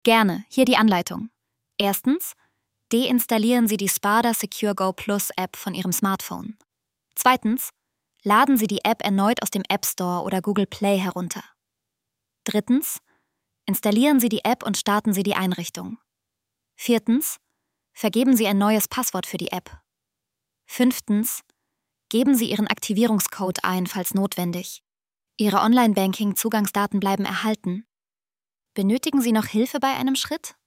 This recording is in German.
Gerne, hier die Anleitung. Erstens, deinstallieren Sie die Spada Secure Go Plus App von Ihrem Smartphone. Zweitens, laden Sie die App erneut aus dem App Store oder Google Play herunter. Drittens, installieren Sie die App und starten Sie die Einrichtung. Viertens, vergeben Sie ein neues Passwort für die App. Fünftens, geben Sie Ihren Aktivierungscode ein, falls notwendig. Ihre Online-Banking-Zugangsdaten bleiben erhalten. Benötigen Sie noch Hilfe bei einem Schritt?